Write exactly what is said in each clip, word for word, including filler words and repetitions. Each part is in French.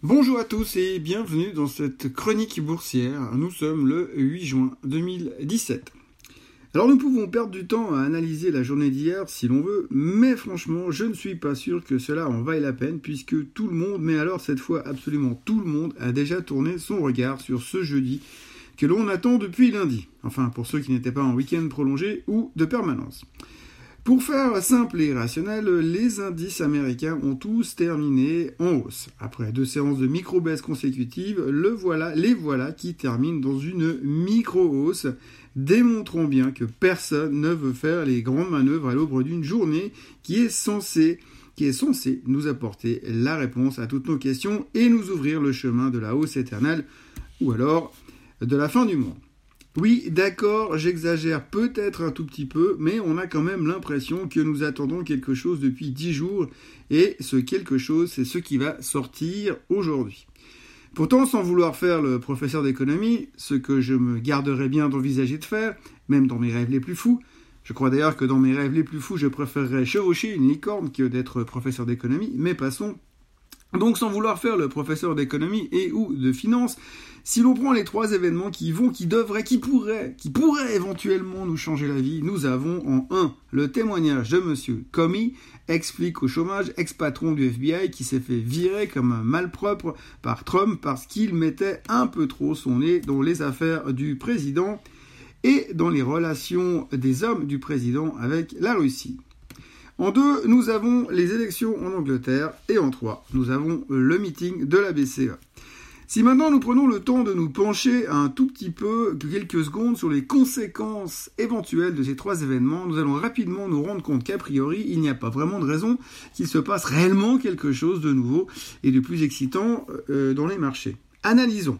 Bonjour à tous et bienvenue dans cette chronique boursière. Nous sommes le huit juin deux mille dix-sept. Alors nous pouvons perdre du temps à analyser la journée d'hier si l'on veut, mais franchement je ne suis pas sûr que cela en vaille la peine puisque tout le monde, mais alors cette fois absolument tout le monde, a déjà tourné son regard sur ce jeudi que l'on attend depuis lundi. Enfin pour ceux qui n'étaient pas en week-end prolongé ou de permanence. Pour faire simple et rationnel, les indices américains ont tous terminé en hausse. Après deux séances de micro-baisse consécutives, le voilà, les voilà qui terminent dans une micro-hausse, démontrant bien que personne ne veut faire les grandes manœuvres à l'aube d'une journée qui est censée, qui est censée nous apporter la réponse à toutes nos questions et nous ouvrir le chemin de la hausse éternelle, ou alors de la fin du monde. Oui, d'accord, j'exagère peut-être un tout petit peu, mais on a quand même l'impression que nous attendons quelque chose depuis dix jours, et ce quelque chose, c'est ce qui va sortir aujourd'hui. Pourtant, sans vouloir faire le professeur d'économie, ce que je me garderais bien d'envisager de faire, même dans mes rêves les plus fous, je crois d'ailleurs que dans mes rêves les plus fous, je préférerais chevaucher une licorne que d'être professeur d'économie, mais passons. Donc sans vouloir faire le professeur d'économie et ou de finance, si l'on prend les trois événements qui vont, qui devraient, qui pourraient, qui pourraient éventuellement nous changer la vie, nous avons en un le témoignage de monsieur Comey, ex-flic au chômage, ex-patron du F B I qui s'est fait virer comme un malpropre par Trump parce qu'il mettait un peu trop son nez dans les affaires du président et dans les relations des hommes du président avec la Russie. En deux, nous avons les élections en Angleterre et en trois, nous avons le meeting de la B C E. Si maintenant nous prenons le temps de nous pencher un tout petit peu, quelques secondes, sur les conséquences éventuelles de ces trois événements, nous allons rapidement nous rendre compte qu'a priori, il n'y a pas vraiment de raison qu'il se passe réellement quelque chose de nouveau et de plus excitant euh, dans les marchés. Analysons.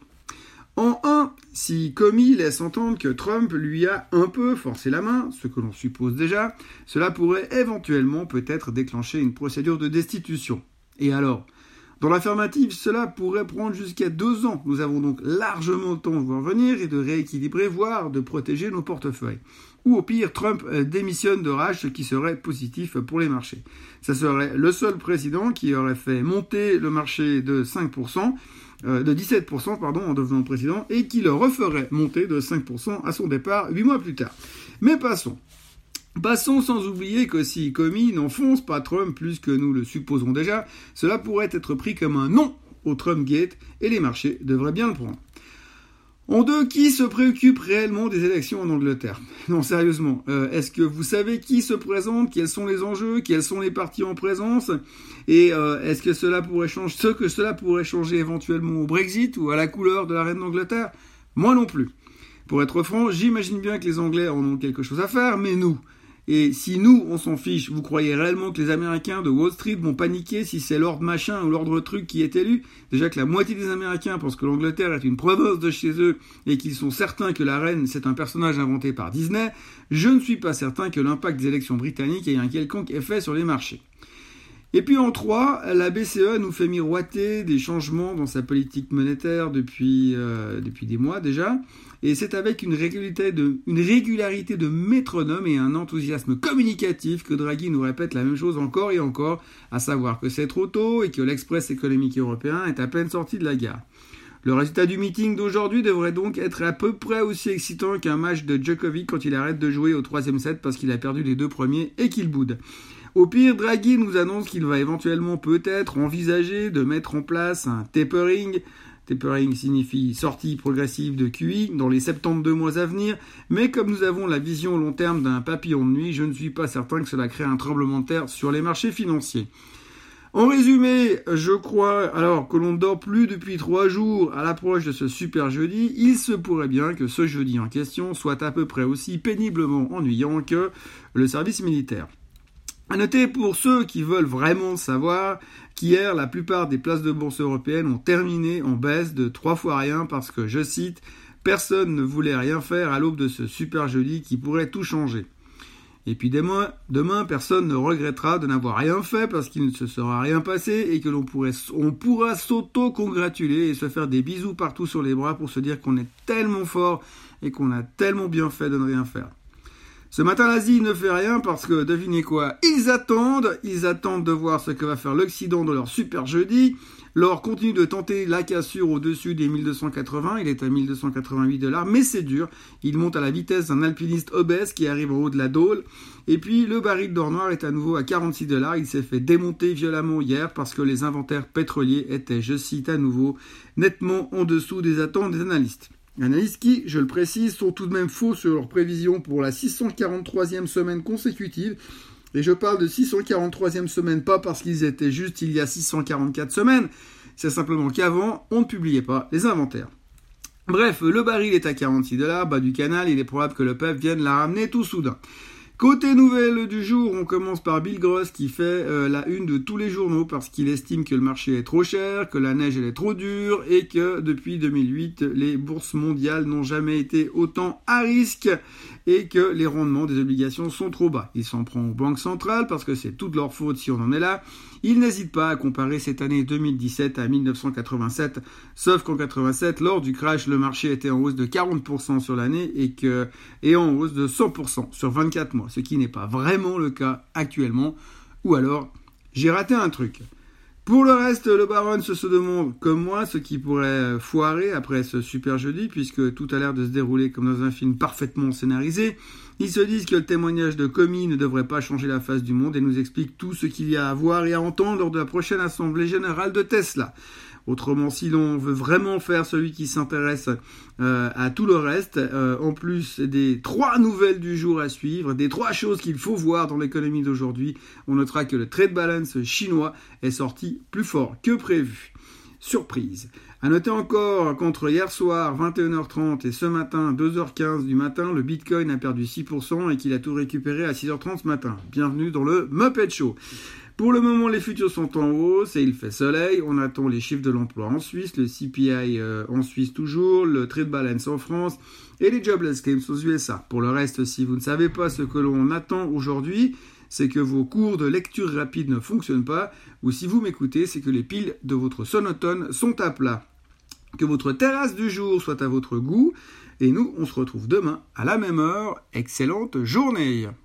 En un, si Comey laisse entendre que Trump lui a un peu forcé la main, ce que l'on suppose déjà, cela pourrait éventuellement peut-être déclencher une procédure de destitution. Et alors ? Dans l'affirmative, cela pourrait prendre jusqu'à deux ans. Nous avons donc largement le temps de voir venir et de rééquilibrer, voire de protéger nos portefeuilles. Ou au pire, Trump démissionne de rage, ce qui serait positif pour les marchés. Ça serait le seul président qui aurait fait monter le marché de cinq pour cent, euh, de dix-sept pour cent pardon, en devenant président, et qui le referait monter de cinq pour cent à son départ huit mois plus tard. Mais passons. Passons sans oublier que si Comey n'enfonce pas Trump plus que nous le supposons déjà, cela pourrait être pris comme un non au Trumpgate et les marchés devraient bien le prendre. En deux, qui se préoccupe réellement des élections en Angleterre ? Non, sérieusement, euh, est-ce que vous savez qui se présente, quels sont les enjeux, quels sont les partis en présence, et euh, est-ce que cela pourrait changer, ce que cela pourrait changer éventuellement au Brexit ou à la couleur de la reine d'Angleterre ? Moi non plus. Pour être franc, j'imagine bien que les Anglais en ont quelque chose à faire, mais nous... Et si nous, on s'en fiche, vous croyez réellement que les Américains de Wall Street vont paniquer si c'est Lord Machin ou Lord Truc qui est élu ? Déjà que la moitié des Américains pensent que l'Angleterre est une province de chez eux et qu'ils sont certains que la reine, c'est un personnage inventé par Disney, je ne suis pas certain que l'impact des élections britanniques ait un quelconque effet sur les marchés. Et puis en trois, la B C E nous fait miroiter des changements dans sa politique monétaire depuis, euh, depuis des mois déjà. Et c'est avec une régularité, de, une régularité de métronome et un enthousiasme communicatif que Draghi nous répète la même chose encore et encore, à savoir que c'est trop tôt et que l'express économique européen est à peine sorti de la gare. Le résultat du meeting d'aujourd'hui devrait donc être à peu près aussi excitant qu'un match de Djokovic quand il arrête de jouer au troisième set parce qu'il a perdu les deux premiers et qu'il boude. Au pire, Draghi nous annonce qu'il va éventuellement peut-être envisager de mettre en place un tapering. Tapering signifie sortie progressive de Q I dans les soixante-douze mois à venir, mais comme nous avons la vision long terme d'un papillon de nuit, je ne suis pas certain que cela crée un tremblement de terre sur les marchés financiers. En résumé, je crois, alors que l'on ne dort plus depuis trois jours à l'approche de ce super jeudi, il se pourrait bien que ce jeudi en question soit à peu près aussi péniblement ennuyant que le service militaire. À noter pour ceux qui veulent vraiment savoir qu'hier, la plupart des places de bourse européennes ont terminé en baisse de trois fois rien parce que, je cite, « personne ne voulait rien faire à l'aube de ce super jeudi qui pourrait tout changer ». Et puis demain, demain, personne ne regrettera de n'avoir rien fait parce qu'il ne se sera rien passé et que l'on pourrait, on pourra s'auto-congratuler et se faire des bisous partout sur les bras pour se dire qu'on est tellement fort et qu'on a tellement bien fait de ne rien faire. Ce matin, l'Asie ne fait rien parce que, devinez quoi, ils attendent, ils attendent de voir ce que va faire l'Occident dans leur super jeudi. L'or continue de tenter la cassure au-dessus des mille deux cent quatre-vingts, il est à mille deux cent quatre-vingt-huit dollars, mais c'est dur. Il monte à la vitesse d'un alpiniste obèse qui arrive en haut de la Dôle. Et puis, le baril d'or noir est à nouveau à quarante-six dollars. Il s'est fait démonter violemment hier parce que les inventaires pétroliers étaient, je cite à nouveau, nettement en dessous des attentes des analystes. Analystes qui, je le précise, sont tout de même faux sur leurs prévisions pour la six cent quarante-troisième semaine consécutive. Et je parle de six cent quarante-troisième semaine, pas parce qu'ils étaient juste il y a six cent quarante-quatre semaines, c'est simplement qu'avant, on ne publiait pas les inventaires. Bref, le baril est à quarante-six dollars, bas du canal, il est probable que le P E P vienne la ramener tout soudain. Côté nouvelle du jour, on commence par Bill Gross qui fait euh, la une de tous les journaux parce qu'il estime que le marché est trop cher, que la neige elle est trop dure et que depuis deux mille huit, les bourses mondiales n'ont jamais été autant à risque et que les rendements des obligations sont trop bas. Il s'en prend aux banques centrales parce que c'est toute leur faute si on en est là. Il n'hésite pas à comparer cette année deux mille dix-sept à mille neuf cent quatre-vingt-sept, sauf qu'en quatre-vingt-sept, lors du crash, le marché était en hausse de quarante pour cent sur l'année et, que, et en hausse de cent pour cent sur vingt-quatre mois, ce qui n'est pas vraiment le cas actuellement, ou alors j'ai raté un truc. Pour le reste, le baron se, se demande, comme moi, ce qui pourrait foirer après ce super jeudi, puisque tout a l'air de se dérouler comme dans un film parfaitement scénarisé. Ils se disent que le témoignage de Comey ne devrait pas changer la face du monde et nous explique tout ce qu'il y a à voir et à entendre lors de la prochaine assemblée générale de Tesla. Autrement, si l'on veut vraiment faire celui qui s'intéresse euh, à tout le reste, euh, en plus des trois nouvelles du jour à suivre, des trois choses qu'il faut voir dans l'économie d'aujourd'hui, on notera que le trade balance chinois est sorti plus fort que prévu. Surprise. À noter encore qu'entre hier soir, vingt et une heures trente, et ce matin, deux heures quinze du matin, le Bitcoin a perdu six pour cent et qu'il a tout récupéré à six heures trente ce matin. Bienvenue dans le Muppet Show. Pour le moment, les futurs sont en hausse et il fait soleil. On attend les chiffres de l'emploi en Suisse, le C P I euh, en Suisse toujours, le trade balance en France et les jobless claims aux U S A. Pour le reste, si vous ne savez pas ce que l'on attend aujourd'hui, c'est que vos cours de lecture rapide ne fonctionnent pas, ou si vous m'écoutez, c'est que les piles de votre sonotone sont à plat. Que votre terrasse du jour soit à votre goût, et nous, on se retrouve demain à la même heure. Excellente journée!